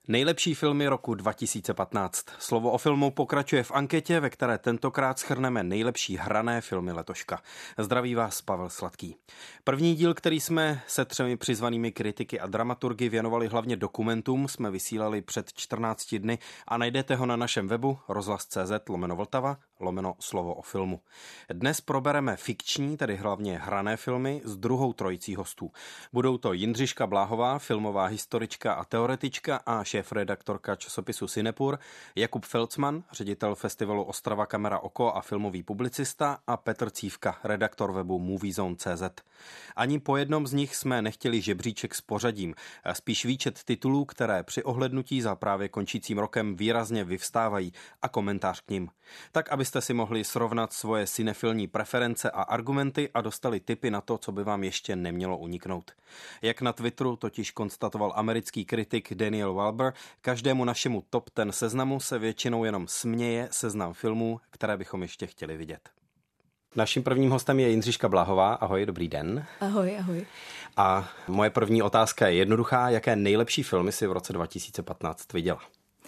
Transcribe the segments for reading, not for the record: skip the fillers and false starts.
Nejlepší filmy roku 2015. Slovo o filmu pokračuje v anketě, ve které tentokrát shrneme nejlepší hrané filmy letoška. Zdraví vás Pavel Sladký. První díl, který jsme se 3 přizvanými kritiky a dramaturgy věnovali hlavně dokumentům, jsme vysílali před 14 dny a najdete ho na našem webu rozhlas.cz/Vltava/slovo o filmu. Dnes probereme fikční, tedy hlavně hrané filmy s druhou trojicí hostů. Budou to Jindřiška Bláhová, filmová historička a teoretička a šéfredaktorka časopisu Cinepur, Jakub Felcman, ředitel festivalu Ostrava Kamera Oko a filmový publicista, a Petr Cívka, redaktor webu Moviezone.cz. Ani po jednom z nich jsme nechtěli žebříček s pořadím, spíš výčet titulů, které při ohlednutí za právě končícím rokem výrazně vyvstávají, a komentář k nim. Tak, abyste si mohli srovnat svoje cinefilní preference a argumenty a dostali tipy na to, co by vám ještě nemělo uniknout. Jak na Twitteru totiž konstatoval americký kritik Daniel Walber, každému našemu top 10 seznamu se většinou jenom směje seznam filmů, které bychom ještě chtěli vidět. Naším prvním hostem je Jindřiška Bláhová. Ahoj, dobrý den. Ahoj, ahoj. A moje první otázka je jednoduchá. Jaké nejlepší filmy si v roce 2015 viděla?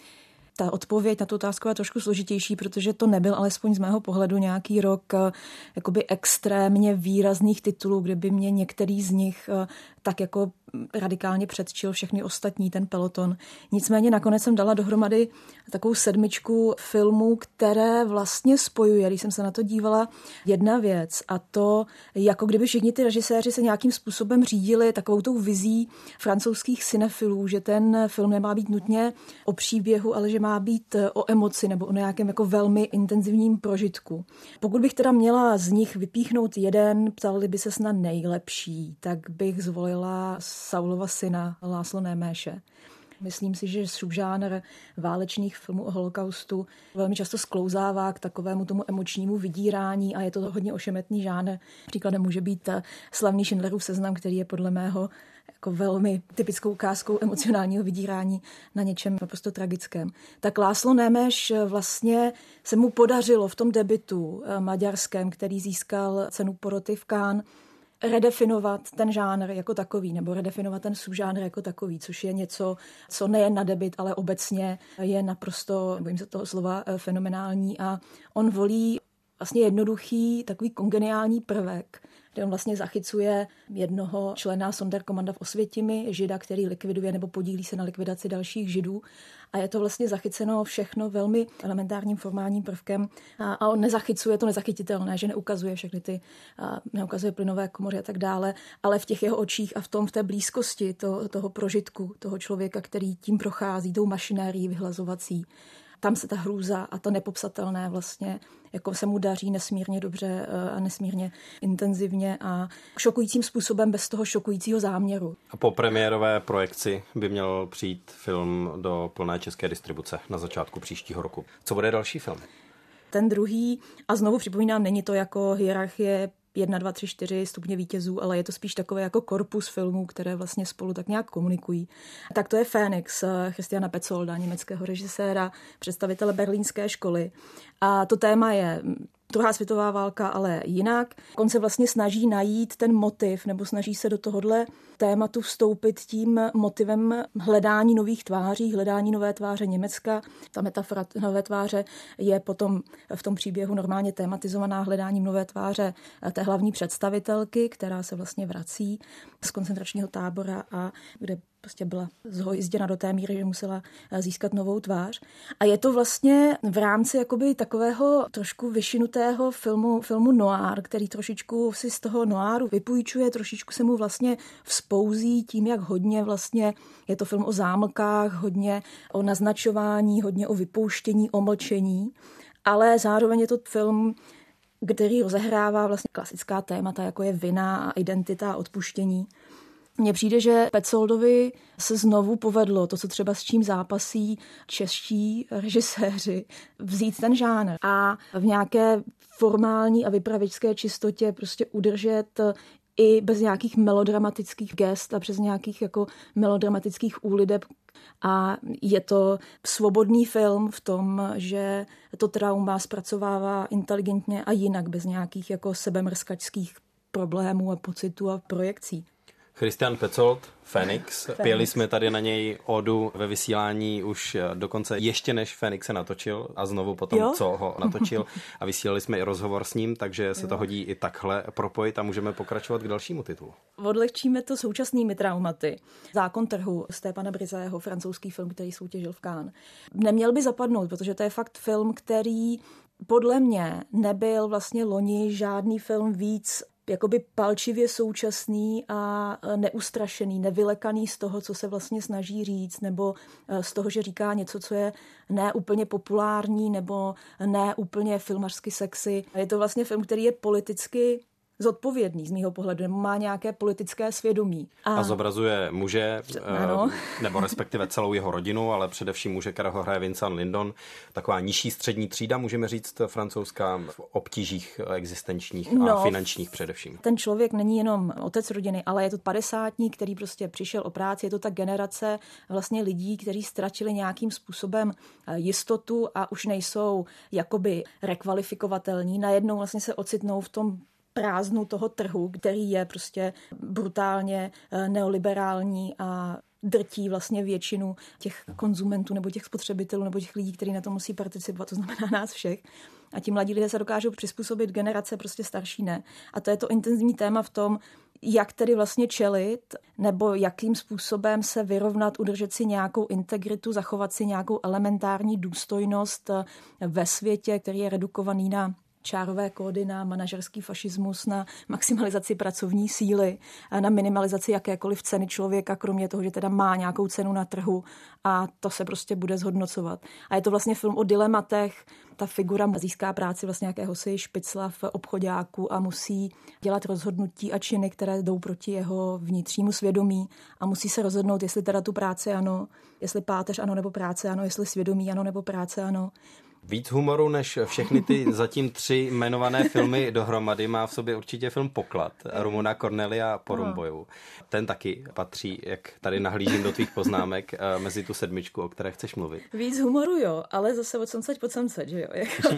Ta odpověď na tu otázku je trošku složitější, protože to nebyl alespoň z mého pohledu nějaký rok jakoby extrémně výrazných titulů, kde by mě některý z nich tak jako radikálně předčil všechny ostatní, ten peloton. Nicméně nakonec jsem dala dohromady takovou 7 filmů, které vlastně spojuje, když jsem se na to dívala, jedna věc, a to jako kdyby všichni ty režiséři se nějakým způsobem řídili takovou tou vizí francouzských cinefilů, že ten film nemá být nutně o příběhu, ale že má být o emoci nebo o nějakém jako velmi intenzivním prožitku. Pokud bych teda měla z nich vypíchnout jeden, ptali by se na nejlepší, tak bych zvolila Saulova syna László Neméše. Myslím si, že subžánr válečných filmů o holokaustu velmi často sklouzává k takovému tomu emočnímu vydírání a je to hodně ošemetný žánr. Příkladem může být slavný Schindlerův seznam, který je podle mého jako velmi typickou ukázkou emocionálního vydírání na něčem naprosto tragickém. Tak László Nemeš vlastně se mu podařilo v tom debutu maďarském, který získal cenu poroty v Cannes, redefinovat ten žánr jako takový, nebo redefinovat ten subžánr jako takový, což je něco, co nejen na debut, ale obecně je naprosto, bojím se toho slova, fenomenální, a on volí vlastně jednoduchý, takový kongeniální prvek, kde on vlastně zachycuje jednoho člena Sonderkommanda v Osvětimi, Žida, který likviduje nebo podílí se na likvidaci dalších Židů. A je to vlastně zachyceno všechno velmi elementárním formálním prvkem. A on nezachycuje to nezachytitelné, že neukazuje všechny ty, neukazuje plynové komory a tak dále, ale v těch jeho očích a v té blízkosti toho prožitku, toho člověka, který tím prochází, tou mašinérií vyhlazovací, tam se ta hrůza a to nepopsatelné vlastně jako se mu daří nesmírně dobře a nesmírně intenzivně a šokujícím způsobem bez toho šokujícího záměru. A po premiérové projekci by měl přijít film do plné české distribuce na začátku příštího roku. Co bude další film? Ten druhý, a znovu připomínám, není to jako hierarchie 1, 2, 3, 4 stupně vítězů, ale je to spíš takové jako korpus filmů, které vlastně spolu tak nějak komunikují. Tak to je Fénix Christiana Petzolda, německého režiséra, představitele berlínské školy. A to téma je druhá světová válka, ale jinak. On se vlastně snaží najít ten motiv, nebo snaží se do tohohle tématu vstoupit tím motivem hledání nových tváří, hledání nové tváře Německa. Ta metafora nové tváře je potom v tom příběhu normálně tematizovaná hledáním nové tváře té hlavní představitelky, která se vlastně vrací z koncentračního tábora a kde prostě byla zhojizděna do té míry, že musela získat novou tvář. A je to vlastně v rámci jakoby takového trošku vyšinutého filmu noir, který trošičku si z toho noiru vypůjčuje, trošičku se mu vlastně vzpouzí tím, jak hodně vlastně je to film o zámlkách, hodně o naznačování, hodně o vypouštění, o mlčení, ale zároveň je to film, který rozehrává vlastně klasická témata, jako je vina a identita a odpuštění. Mně přijde, že Petzoldovi se znovu povedlo to, co třeba s čím zápasí čeští režiséři, vzít ten žánr a v nějaké formální a vypravěčské čistotě prostě udržet i bez nějakých melodramatických gest a přes nějakých jako melodramatických úliteb. A je to svobodný film v tom, že to trauma zpracovává inteligentně a jinak, bez nějakých jako sebemrskačských problémů a pocitů a projekcí. Christian Petzold, Fénix. Pěli jsme tady na něj odu ve vysílání už dokonce ještě než Fénix se natočil a znovu potom, co ho natočil. A vysílali jsme i rozhovor s ním, takže se to hodí i takhle propojit a můžeme pokračovat k dalšímu titulu. Odlehčíme to současnými traumaty. Zákon trhu Stépana Brisého, francouzský film, který soutěžil v Cannes. Neměl by zapadnout, protože to je fakt film, který podle mě nebyl vlastně loni žádný film víc jakoby palčivě současný a neustrašený, nevylekaný z toho, co se vlastně snaží říct, nebo z toho, že říká něco, co je ne úplně populární, nebo ne úplně filmařsky sexy. Je to vlastně film, který je politicky zodpovědný z mýho pohledu, nebo má nějaké politické svědomí. A zobrazuje muže, nebo respektive celou jeho rodinu, ale především muže, kterého hraje Vincent Lindon, taková nižší střední třída, můžeme říct, francouzská, v obtížích existenčních a finančních především. Ten člověk není jenom otec rodiny, ale je to padesátník, který prostě přišel o práci, je to ta generace vlastně lidí, kteří ztratili nějakým způsobem jistotu a už nejsou jakoby rekvalifikovatelní. Najednou vlastně se ocitnou v tom prázdnu toho trhu, který je prostě brutálně neoliberální a drtí vlastně většinu těch konzumentů nebo těch spotřebitelů nebo těch lidí, kteří na to musí participovat, to znamená nás všech. A ti mladí lidé se dokážou přizpůsobit, generace prostě starší ne. A to je to intenzivní téma v tom, jak tedy vlastně čelit, nebo jakým způsobem se vyrovnat, udržet si nějakou integritu, zachovat si nějakou elementární důstojnost ve světě, který je redukovaný na čárové kódy, na manažerský fašismus, na maximalizaci pracovní síly, na minimalizaci jakékoliv ceny člověka, kromě toho, že teda má nějakou cenu na trhu a to se prostě bude zhodnocovat. A je to vlastně film o dilematech. Ta figura získá práci vlastně jakéhosi špicla v obchoďáku a musí dělat rozhodnutí a činy, které jdou proti jeho vnitřnímu svědomí a musí se rozhodnout, jestli teda tu práci ano, jestli páteř ano nebo práce ano, jestli svědomí ano nebo práce ano. Víc humoru než všechny ty zatím 3 jmenované filmy dohromady má v sobě určitě film Poklad Rumuna Cornelia Porumboiu. Ten taky patří, jak tady nahlížím do tvých poznámek, mezi tu 7, o které chceš mluvit. Víc humoru jo, ale zase od samceť po samceť, že jo.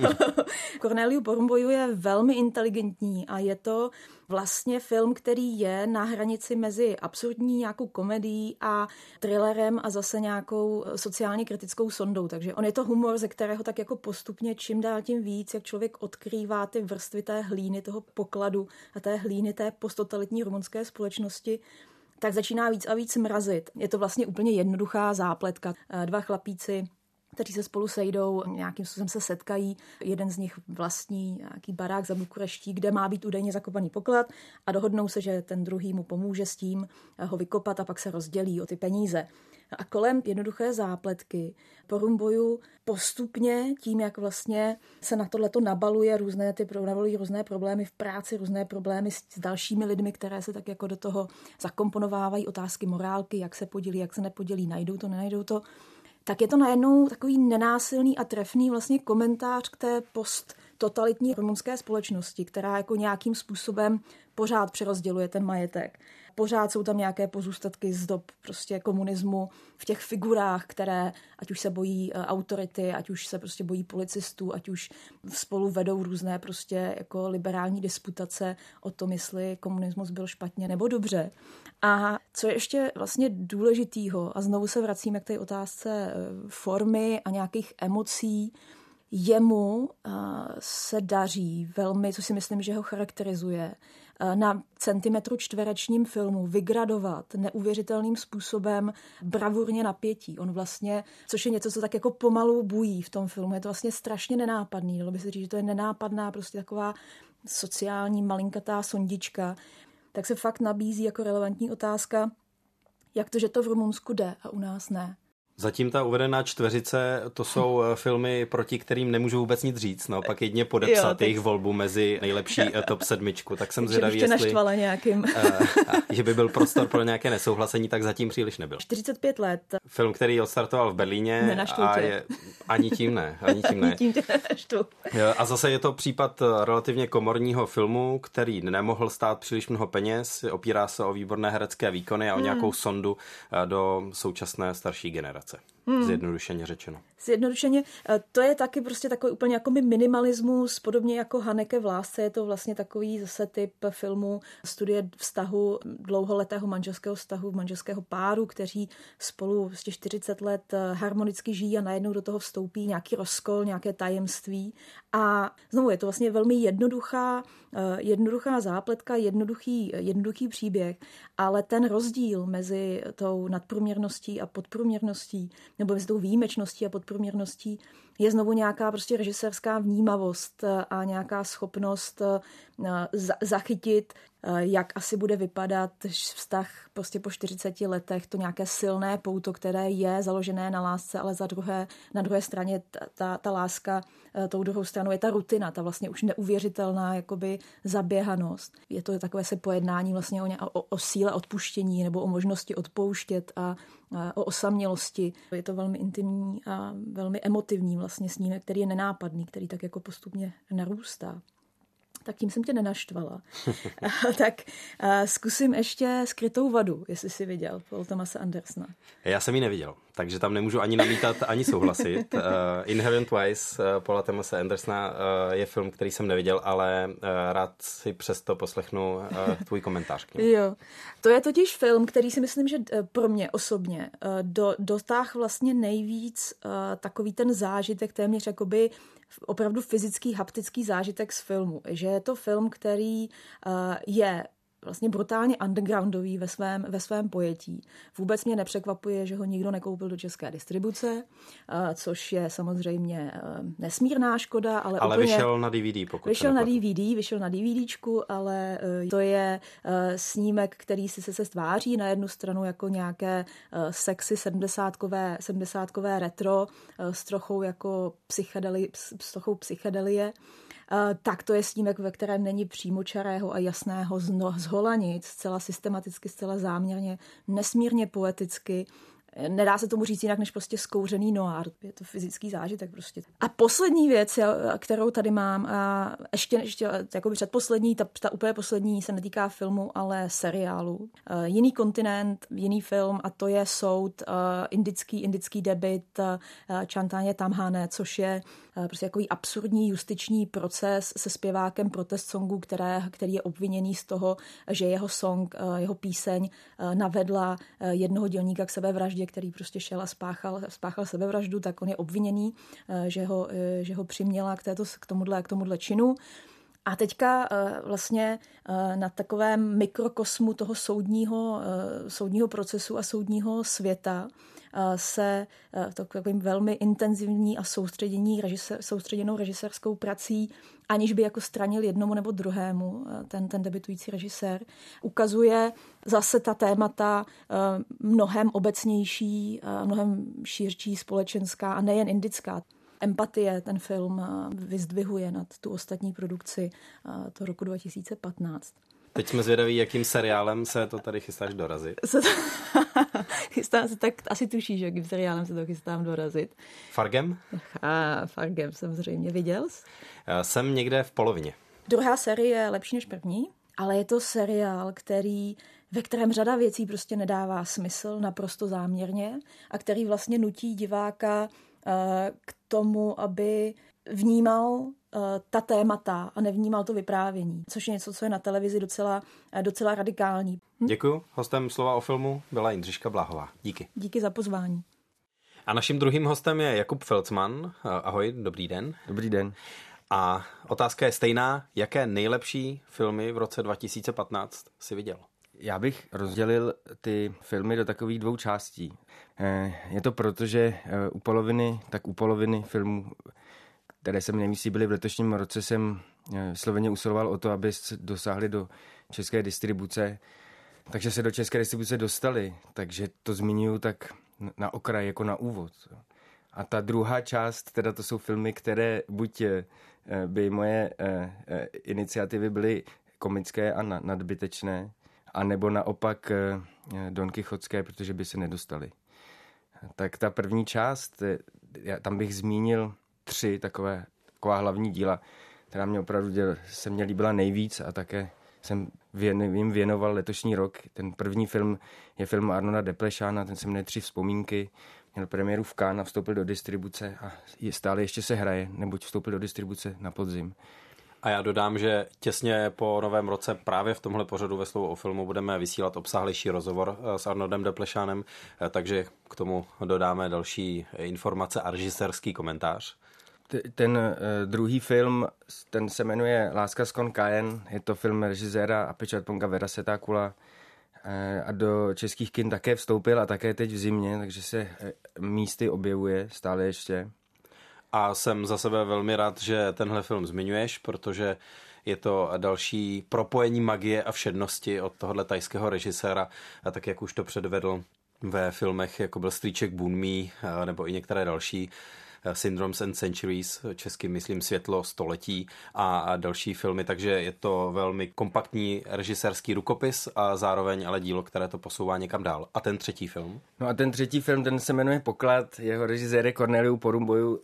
Corneliu Porumboiu je velmi inteligentní a je to vlastně film, který je na hranici mezi absurdní nějakou komedií a thrillerem a zase nějakou sociálně kritickou sondou. Takže on je to humor, ze kterého tak jako postupně čím dál tím víc, jak člověk odkrývá ty vrstvy té hlíny, toho pokladu a té hlíny té posttotalitní rumunské společnosti, tak začíná víc a víc mrazit. Je to vlastně úplně jednoduchá zápletka. 2 chlapíci, kteří se spolu sejdou, nějakým způsobem se setkají. Jeden z nich vlastní nějaký barák za Bukureští, kde má být údajně zakopaný poklad a dohodnou se, že ten druhý mu pomůže s tím ho vykopat a pak se rozdělí o ty peníze. A kolem jednoduché zápletky Porumboiu postupně tím, jak vlastně se na tohleto nabalují různé problémy v práci, různé problémy s dalšími lidmi, které se tak jako do toho zakomponovávají, otázky morálky, jak se podělí, jak se nepodělí, najdou to, nenajdou to, tak je to najednou takový nenásilný a trefný vlastně komentář k té posttotalitní rumunské společnosti, která jako nějakým způsobem pořád přerozděluje ten majetek. Pořád jsou tam nějaké pozůstatky z dob prostě komunismu v těch figurách, které ať už se bojí autority, ať už se prostě bojí policistů, ať už spolu vedou různé prostě jako liberální disputace o tom, jestli komunismus byl špatně nebo dobře. A co je ještě vlastně důležitýho, a znovu se vracíme k té otázce formy a nějakých emocí, jemu se daří velmi, co si myslím, že ho charakterizuje, na centimetru čtverečním filmu vygradovat neuvěřitelným způsobem bravurně napětí. On vlastně, což je něco, co tak jako pomalu bují v tom filmu, je to vlastně strašně nenápadný. Dalo by se říct, že to je nenápadná prostě taková sociální malinkatá sondička. Tak se fakt nabízí jako relevantní otázka, jak to, že to v Rumunsku jde a u nás ne. Zatím ta uvedená 4, to jsou filmy, proti kterým nemůžu vůbec nic říct. No, pak jedně podepsat jejich volbu mezi nejlepší top 7. Tak jsem zvědavý, jestli že by byl prostor pro nějaké nesouhlasení, tak zatím příliš nebyl. 45 let. Film, který odstartoval v Berlíně a je ani tím ne. A zase je to případ relativně komorního filmu, který nemohl stát příliš mnoho peněz, opírá se o výborné herecké výkony a o nějakou sondu do současné starší generace. zjednodušeně řečeno. Zjednodušeně, to je taky prostě takový úplně jako minimalismus, podobně jako Haneke v lásce, je to vlastně takový zase typ filmu studie vztahu, dlouholetého manželského vztahu, manželského páru, kteří spolu 40 let harmonicky žijí a najednou do toho vstoupí nějaký rozkol, nějaké tajemství. A znovu je to vlastně velmi jednoduchá zápletka, jednoduchý příběh, ale ten rozdíl mezi tou nadprůměrností a podprůměrností, nebo mezi tou výjimečností a podprůměrností, je znovu nějaká prostě režisérská vnímavost a nějaká schopnost zachytit, jak asi bude vypadat vztah prostě po 40 letech, to nějaké silné pouto, které je založené na lásce, ale na druhé straně ta láska, tou druhou stranou je ta rutina, ta vlastně už neuvěřitelná jakoby zaběhanost. Je to takové se pojednání vlastně o síle odpuštění nebo o možnosti odpouštět a o osamělosti. Je to velmi intimní a velmi emotivní vlastně snímek, který je nenápadný, který tak jako postupně narůstá. Tak tím jsem tě nenaštvala. Tak zkusím ještě Skrytou vadu, jestli jsi viděl, Paul Thomase Andersona. Já jsem ji neviděl, takže tam nemůžu ani namítat, ani souhlasit. In Heaven Twice Paula Thomase Andersona je film, který jsem neviděl, ale rád si přesto poslechnu tvůj komentář k němu. Jo, to je totiž film, který si myslím, že pro mě osobně dotáhl vlastně nejvíc takový ten zážitek, téměř jakoby opravdu fyzický, haptický zážitek z filmu. Že je to film, který je vlastně brutálně undergroundový ve svém pojetí. Vůbec mě nepřekvapuje, že ho nikdo nekoupil do české distribuce, což je samozřejmě nesmírná škoda, ale úplně... vyšel na DVD, pokud vyšel na DVDčku, ale to je snímek, který si se tváří na jednu stranu jako nějaké sexy 70kové retro s trochou jako psychedelie. Tak to je snímek, ve kterém není přímočarého a jasného zhola nic, zcela systematicky, zcela záměrně, nesmírně poeticky. Nedá se tomu říct jinak, než prostě zkouřený noir. Je to fyzický zážitek prostě. A poslední věc, kterou tady mám, a ještě jako předposlední, ta úplně poslední se netýká filmu, ale seriálu. Jiný kontinent, jiný film a to je Soud, indický debut Chantáně Tamhane, což je prostě takový absurdní justiční proces se zpěvákem protest songu, který je obviněný z toho, že jeho píseň navedla jednoho dělníka k sebevraždě, který prostě šel a spáchal sebevraždu, tak on je obviněný, že ho přiměla k tomuhle činu. A teďka vlastně na takovém mikrokosmu toho soudního procesu a soudního světa se takovým velmi intenzivní a soustředěnou režisérskou prací, aniž by jako stranil jednomu nebo druhému, ten debutující režisér, ukazuje zase ta témata mnohem obecnější, mnohem širší, společenská a nejen indická. Empatie ten film vyzdvihuje nad tu ostatní produkci toho roku 2015. Teď jsme zvědaví, jakým seriálem se to tady chystáš dorazit. Chystám se, tak asi tušíš, jakým seriálem se to chystám dorazit. Fargem? Fargem samozřejmě. Viděl jsi? Jsem někde v polovině. Druhá série je lepší než první, ale je to seriál, ve kterém řada věcí prostě nedává smysl naprosto záměrně a který vlastně nutí diváka k tomu, aby vnímal ta témata a nevnímal to vyprávění, což je něco, co je na televizi docela radikální. Děkuju. Hostem Slova o filmu byla Jindřiška Bláhová. Díky. Díky za pozvání. A naším druhým hostem je Jakub Felcman. Ahoj, dobrý den. Dobrý den. A otázka je stejná. Jaké nejlepší filmy v roce 2015 si viděl? Já bych rozdělil ty filmy do takových dvou částí. Je to proto, že u poloviny filmů, které se mi nejvíc líbily v letošním roce, jsem sloveně usiloval o to, aby dosáhli do české distribuce. Takže se do české distribuce dostali, takže to zmiňuji tak na okraj, jako na úvod. A ta druhá část, teda to jsou filmy, které buď by moje iniciativy byly komické a nadbytečné, a nebo naopak Don Kichotské, protože by se nedostali. Tak ta první část, tam bych zmínil 3 taková hlavní díla, která mě opravdu se mě líbila nejvíc a také jsem jim věnoval letošní rok. Ten první film je film Arnolda Deplešána, ten se jmenuje 3 vzpomínky. měl premiéru v Cannes a vstoupil do distribuce a stále ještě se hraje, neboť vstoupil do distribuce na podzim. A já dodám, že těsně po novém roce právě v tomhle pořadu Ve slovu o filmu budeme vysílat obsáhlejší rozhovor s Arnoldem Deplechánem, takže k tomu dodáme další informace a režisérský komentář. Ten druhý film, ten se jmenuje Láska z Kon Kajen, je to film režiséra Apichatponga Weerasethakula a do českých kin také vstoupil a také teď v zimě, takže se místy objevuje stále ještě. A jsem za sebe velmi rád, že tenhle film zmiňuješ, protože je to další propojení magie a všednosti od tohohle thajského režiséra, a tak jak už to předvedl ve filmech, jako byl Strýček Bunmi nebo i některé další, Syndromes and Centuries, česky myslím Světlo století a další filmy, takže je to velmi kompaktní režisérský rukopis a zároveň ale dílo, které to posouvá někam dál. A ten třetí film? No a ten třetí film, ten se jmenuje Poklad, jeho režisér je Corneliu Porumboiu.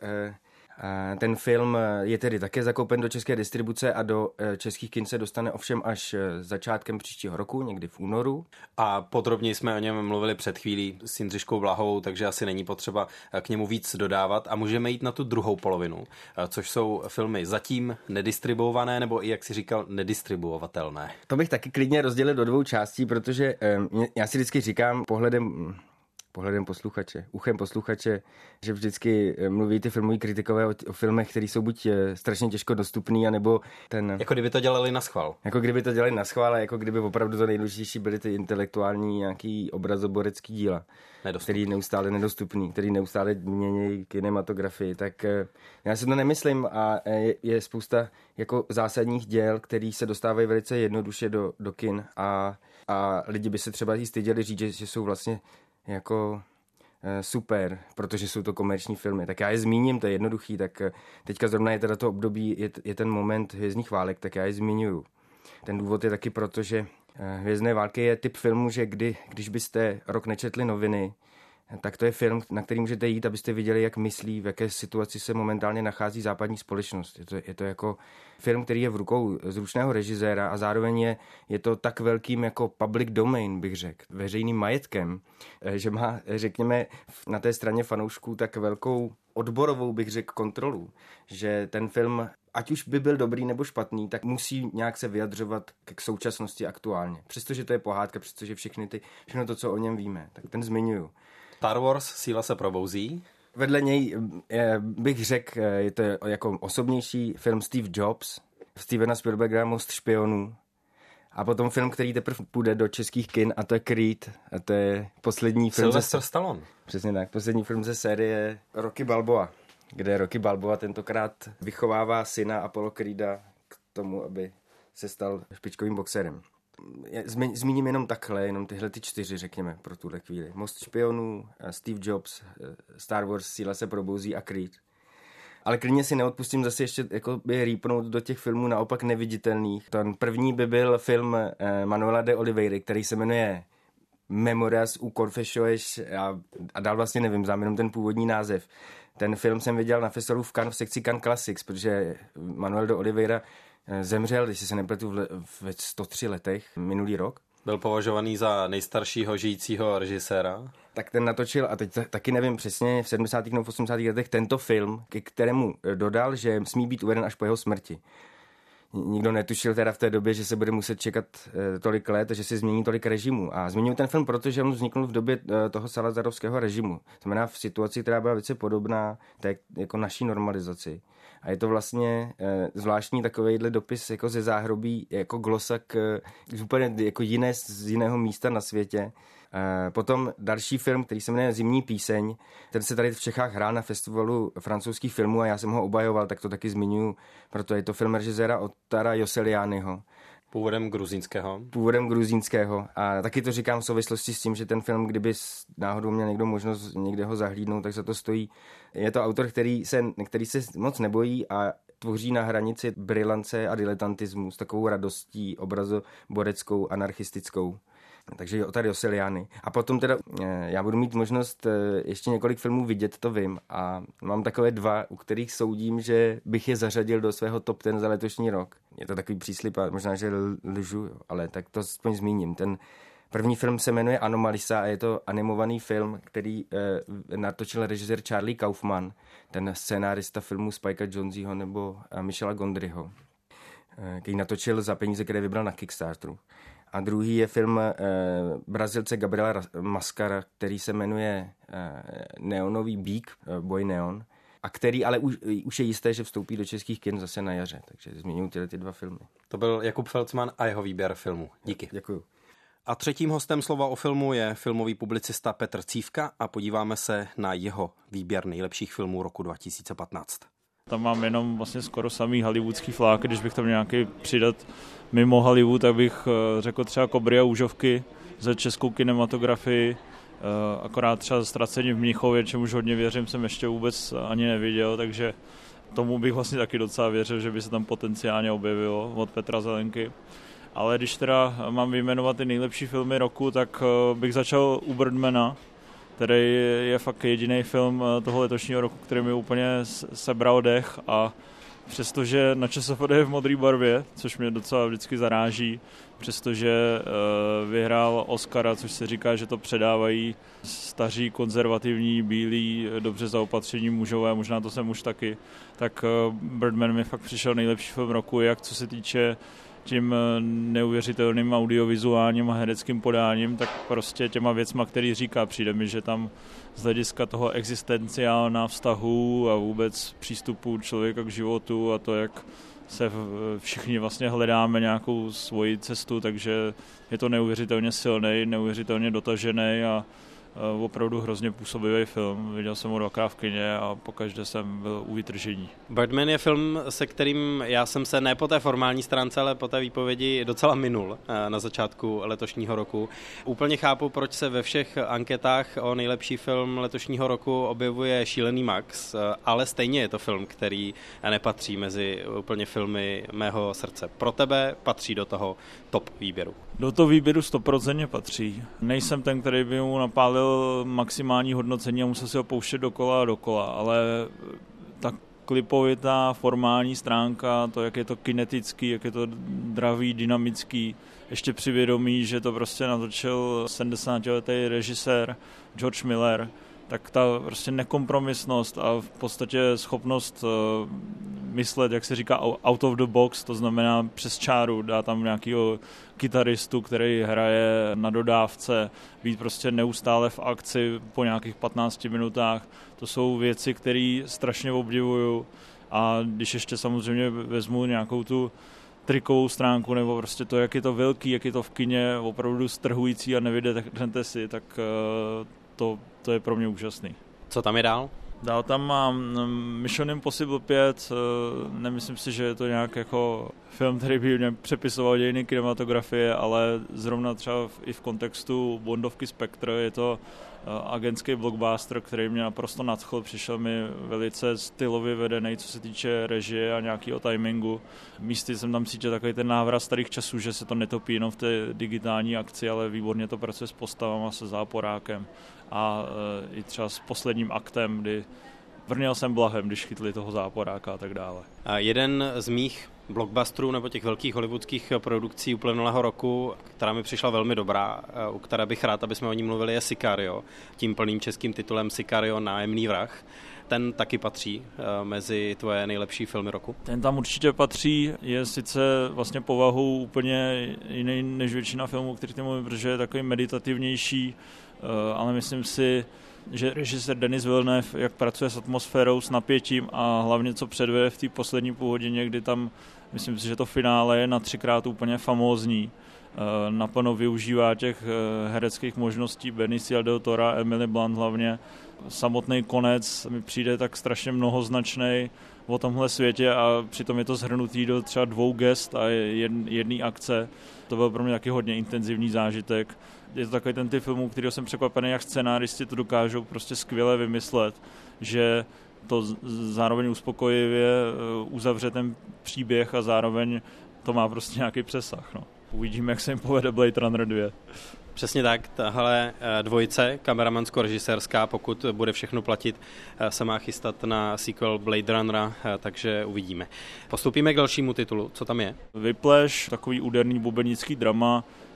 Ten film je tedy také zakoupen do české distribuce a do českých kin se dostane ovšem až začátkem příštího roku, někdy v únoru. A podrobněji jsme o něm mluvili před chvílí s Jindřiškou Bláhovou, takže asi není potřeba k němu víc dodávat a můžeme jít na tu druhou polovinu, což jsou filmy zatím nedistribuované nebo i, jak si říkal, nedistribuovatelné. To bych taky klidně rozdělil do dvou částí, protože já si vždycky říkám pohledem posluchače, uchem posluchače, že vždycky mluví ty filmoví kritikové o filmech, které jsou buď strašně těžko dostupný, anebo ten... Jako kdyby to dělali naschvál. Jako kdyby to dělali naschvál, a jako kdyby opravdu to nejdůležitější byly ty intelektuální nějaký obrazoborecký díla, který neustále nedostupný, který neustále mění kinematografii. Tak já si to nemyslím a je spousta jako zásadních děl, který se dostávají velice jednoduše do kin a lidi by se třeba i styděli říct, že jsou vlastně jako super, protože jsou to komerční filmy. Tak já je zmíním, to je jednoduchý, tak teďka zrovna je teda to období, je ten moment Hvězdných válek, tak já je zmiňuju. Ten důvod je taky proto, že Hvězdné války je typ filmu, že když byste rok nečetli noviny, tak to je film, na který můžete jít, abyste viděli, jak myslí, v jaké situaci se momentálně nachází západní společnost. Je to jako film, který je v rukou zručného režiséra a zároveň je to tak velkým jako public domain, bych řekl, veřejným majetkem, že má, řekněme, na té straně fanoušků tak velkou odborovou, bych řekl, kontrolu, že ten film, ať už by byl dobrý nebo špatný, tak musí nějak se vyjadřovat k současnosti aktuálně. Přestože to je pohádka, přestože všechno to, co o něm víme, tak ten zmiňuju. Star Wars, síla se probouzí. Vedle něj bych řekl, je to jako osobnější film Steve Jobs, Stevena Spielberga, Most špionů. A potom film, který teprve půjde do českých kin, a to je Creed. A to je poslední film. Sylvester Stallone. Přesně tak, poslední film ze série Rocky Balboa, kde Rocky Balboa tentokrát vychovává syna Apollo Creeda k tomu, aby se stal špičkovým boxerem. Zmíním jenom takhle, jenom tyhle ty 4, řekněme, pro tuhle chvíli. Most špionů, Steve Jobs, Star Wars, síla se probouzí a Creed. Ale klidně si neodpustím zase ještě jako by rýpnout do těch filmů naopak neviditelných. Ten první by byl film Manuela de Oliveira, který se jmenuje Memorias u Confessiones a dál vlastně nevím, znám jenom ten původní název. Ten film jsem viděl na festivalu v Cannes v sekci Cannes Classics, protože Manuel de Oliveira zemřel, když se nepletu, ve 103 letech minulý rok. Byl považovaný za nejstaršího žijícího režiséra. Tak ten natočil, a teď taky nevím přesně, v 70. nebo 80. letech tento film, ke kterému dodal, že smí být uveden až po jeho smrti. Nikdo netušil teda v té době, že se bude muset čekat tolik let, že se změní tolik režimů. A změnil ten film, protože on vzniknul v době toho salazarovského režimu. Znamená v situaci, která byla velice podobná té jako naší normalizaci. A je to vlastně zvláštní takovejhle dopis jako ze záhrobí, jako glosak z úplně jako z jiného místa na světě. Potom další film, který se jmenuje Zimní píseň, ten se tady v Čechách hrál na festivalu francouzských filmů a já jsem ho obajoval, tak to taky zmiňuji, proto je to film režiséra Ottara Joseliányho. Původem gruzínského. A taky to říkám v souvislosti s tím, že ten film, kdyby náhodou měl někdo možnost někde ho zahlídnout, tak za to stojí. Je to autor, který se moc nebojí a tvoří na hranici brilance a diletantismu s takovou radostí obrazoboreckou, anarchistickou. Takže Ottar Joseliány. A potom teda já budu mít možnost ještě několik filmů vidět, to vím. A mám takové 2, u kterých soudím, že bych je zařadil do svého top 10 za letošní rok. Je to takový příslib a možná, že lžu, ale tak to aspoň zmíním. Ten První film se jmenuje Anomalisa a je to animovaný film, který natočil režisér Charlie Kaufman, ten scénárista filmu Spikea Jonzeho nebo Michela Gondryho, který natočil za peníze, které vybral na Kickstarteru. A druhý je film Brazilce Gabriela Mascara, který se jmenuje Neonový bík, Boj neon, a který ale už je jisté, že vstoupí do českých kin zase na jaře, takže změňují ty dva filmy. To byl Jakub Felcman a jeho výběr filmu. Díky. Děkuju. A třetím hostem Slova o filmu je filmový publicista Petr Cívka a podíváme se na jeho výběr nejlepších filmů roku 2015. Tam mám jenom vlastně skoro samý hollywoodský flák, když bych tam nějaký přidat mimo Hollywood, tak bych řekl třeba Kobry a úžovky za českou kinematografii, akorát třeba Ztracení v Mnichově, čemuž hodně věřím, jsem ještě vůbec ani neviděl, takže tomu bych vlastně taky docela věřil, že by se tam potenciálně objevilo od Petra Zelenky. Ale když teda mám vyjmenovat ty nejlepší filmy roku, tak bych začal u Birdmana, který je fakt jediný film toho letošního roku, který mi úplně sebral dech, a přestože na ČSFD je v modré barvě, což mě docela vždycky zaráží, přestože vyhrál Oscara, což se říká, že to předávají staří, konzervativní, bílí, dobře zaopatření mužové, možná to jsem už taky, tak Birdman mi fakt přišel nejlepší film roku, jak co se týče tím neuvěřitelným audiovizuálním a hereckým podáním, tak prostě těma věcma, který říká, přijde mi, že tam z hlediska toho existenciálna vztahu a vůbec přístupu člověka k životu a to, jak se všichni vlastně hledáme nějakou svoji cestu, takže je to neuvěřitelně silný, neuvěřitelně dotažený a opravdu hrozně působivý film. Viděl jsem ho dvakrát v kině a pokaždé jsem byl u vytržení. Birdman je film, se kterým já jsem se ne po té formální stránce, ale po té výpovědi docela minul na začátku letošního roku. Úplně chápu, proč se ve všech anketách o nejlepší film letošního roku objevuje Šílený Max, ale stejně je to film, který nepatří mezi úplně filmy mého srdce. Pro tebe patří do toho top výběru? Do toho výběru 100% patří. Nejsem ten, který by mu napálil maximální hodnocení a musel si ho pouštět dokola a dokola, ale ta klipovitá formální stránka, to, jak je to kinetický, jak je to dravý, dynamický, ještě při vědomí, že to prostě natočil 70letý režisér George Miller, tak ta prostě nekompromisnost a v podstatě schopnost myslet, jak se říká, out of the box, to znamená přes čáru, dá tam nějakýho kytaristu, který hraje na dodávce, být prostě neustále v akci po nějakých 15 minutách. To jsou věci, které strašně obdivuju, a když ještě samozřejmě vezmu nějakou tu trikovou stránku nebo prostě to, jak je to velký, jak je to v kině opravdu strhující a nevydechnete si, tak to je pro mě úžasný. Co tam je dál? Dál tam mám Mission Impossible 5, nemyslím si, že je to nějak jako film, který by mě přepisoval dějiny kinematografie, ale zrovna třeba i v kontextu Bondovky Spectre je to agentský blockbuster, který mě naprosto nadchl, přišel mi velice stylově vedený, co se týče režie a nějakého timingu. Místy jsem tam cítil takový ten návrat starých časů, že se to netopí jenom v té digitální akci, ale výborně to pracuje s postavama, se záporákem a i třeba s posledním aktem, kdy vrněl jsem blahem, když chytli toho záporáka a tak dále. A jeden z mých blockbusterů nebo těch velkých hollywoodských produkcí uplynulého roku, která mi přišla velmi dobrá, u které bych rád, aby jsme o ní mluvili, je Sicario. Tím plným českým titulem Sicario, nájemný vrah. Ten taky patří mezi tvoje nejlepší filmy roku? Ten tam určitě patří, je sice vlastně povahou úplně jiný než většina filmů, který tím mluvím, protože je takový meditativnější, ale myslím si, že režisér Denis Villeneuve, jak pracuje s atmosférou, s napětím a hlavně co předvede v té poslední půlhodině, kdy tam, myslím si, že to finále je na 3x úplně famózní. Naplno využívá těch hereckých možností Benicia del Tora, Emily Blunt hlavně. Samotný konec mi přijde tak strašně mnohoznačný o tomhle světě a přitom je to shrnutý do třeba 2 gest a jedné akce. To byl pro mě taky hodně intenzivní zážitek. Je to takový ten typ filmů, kterýho jsem překvapený, jak scenáristi to dokážou prostě skvěle vymyslet, že to zároveň uspokojivě uzavře ten příběh a zároveň to má prostě nějaký přesah. No. Uvidíme, jak se jim povede Blade Runner 2. Přesně tak, tahle dvojice, kameramansko-režisérská, pokud bude všechno platit, se má chystat na sequel Blade Runnera, takže uvidíme. Postupíme k dalšímu titulu, co tam je? Whiplash, takový úderný bubenický drama,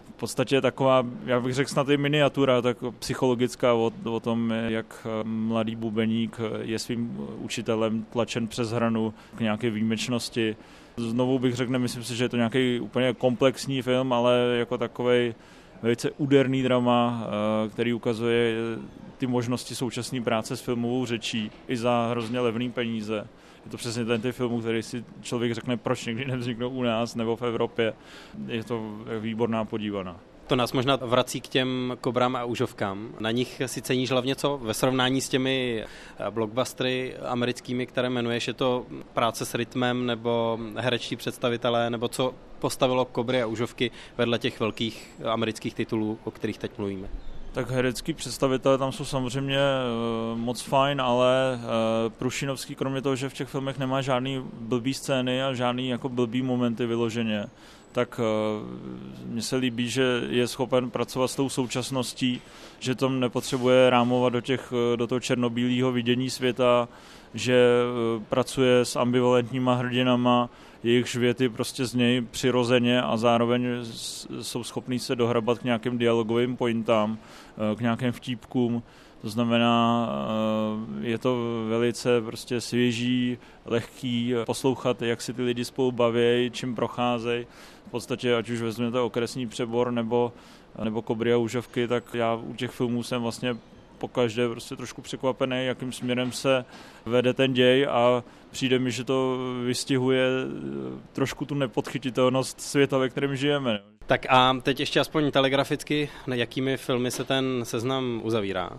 v podstatě taková, já bych řekl snad i miniatura, tak psychologická o tom, jak mladý bubeník je svým učitelem tlačen přes hranu k nějaké výjimečnosti. Znovu bych řekl, myslím si, že je to nějaký úplně komplexní film, ale jako takovej velice úderný drama, který ukazuje ty možnosti současné práce s filmovou řečí i za hrozně levný peníze. Je to přesně ten typ filmů, který si člověk řekne, proč někdy nevzniknou u nás nebo v Evropě. Je to výborná podívaná. To nás možná vrací k těm Kobrám a Užovkám. Na nich si ceníš hlavně co? Ve srovnání s těmi blockbustery americkými, které jmenuješ, je to práce s rytmem nebo herečtí představitelé, nebo co postavilo Kobry a Užovky vedle těch velkých amerických titulů, o kterých teď mluvíme? Tak herecký představitelé tam jsou samozřejmě moc fajn, ale Prušinovský, kromě toho, že v těch filmech nemá žádný blbý scény a žádný jako blbý momenty vyloženě, tak mně se líbí, že je schopen pracovat s tou současností, že tam nepotřebuje rámovat do toho černobílého vidění světa, že pracuje s ambivalentníma hrdinama, jejich věty prostě z něj přirozeně a zároveň jsou schopní se dohrabat k nějakým dialogovým pointám, k nějakým vtípkům. To znamená, je to velice prostě svěží, lehký poslouchat, jak si ty lidi spolu baví, čím procházejí. V podstatě, ať už vezmete Okresní přebor nebo Kobry a Užovky, tak já u těch filmů jsem vlastně pokaždé prostě trošku překvapený, jakým směrem se vede ten děj a přijde mi, že to vystihuje trošku tu nepodchytitelnost světa, ve kterém žijeme. Tak a teď ještě aspoň telegraficky, jakými filmy se ten seznam uzavírá?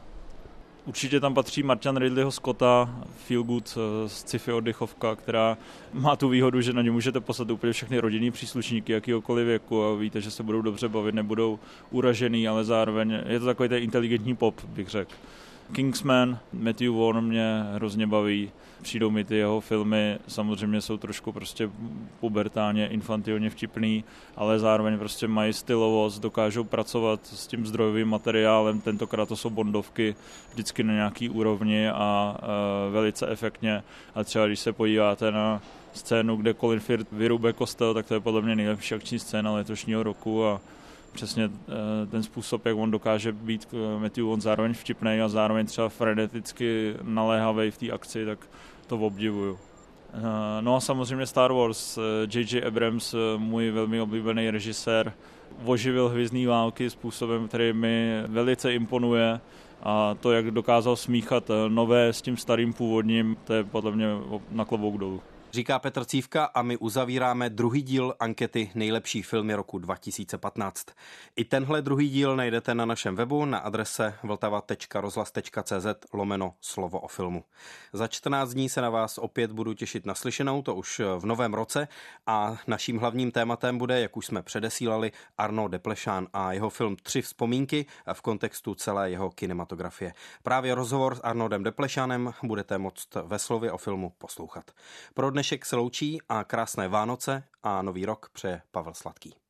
Určitě tam patří Martina Ridleyho Scotta, Feel Good, sci-fi oddechovka, která má tu výhodu, že na ně můžete poslat úplně všechny rodinní příslušníky jakýhokoliv věku a víte, že se budou dobře bavit, nebudou uražený, ale zároveň je to takový ten inteligentní pop, bych řekl. Kingsman, Matthew Vaughn mě hrozně baví, přijdou mi ty jeho filmy, samozřejmě jsou trošku prostě pubertálně, infantilně vtipný, ale zároveň prostě mají stylovost, dokážou pracovat s tím zdrojovým materiálem, tentokrát to jsou bondovky, vždycky na nějaký úrovni a velice efektně. A třeba když se podíváte na scénu, kde Colin Firth vyrube kostel, tak to je podle mě nejlepší akční scéna letošního roku a přesně ten způsob, jak on dokáže být Matthew Vaughn zároveň vtipnej a zároveň třeba freneticky naléhavej v té akci, tak to obdivuju. No a samozřejmě Star Wars. J.J. Abrams, můj velmi oblíbený režisér, oživil Hvězdné války způsobem, který mi velice imponuje a to, jak dokázal smíchat nové s tím starým původním, to je podle mě na klobouk dolů. Říká Petr Cívka a my uzavíráme druhý díl ankety Nejlepší filmy roku 2015. I tenhle druhý díl najdete na našem webu na adrese vltava.rozhlas.cz/slovo o filmu. Za 14 dní se na vás opět budu těšit na slyšenou, to už v novém roce a naším hlavním tématem bude, jak už jsme předesílali, Arnaud Desplechin a jeho film 3 vzpomínky v kontextu celé jeho kinematografie. Právě rozhovor s Arnaudem Desplechinem budete moct ve slově o filmu poslouchat. Pro dnešek se loučí a krásné Vánoce a nový rok přeje Pavel Sladký.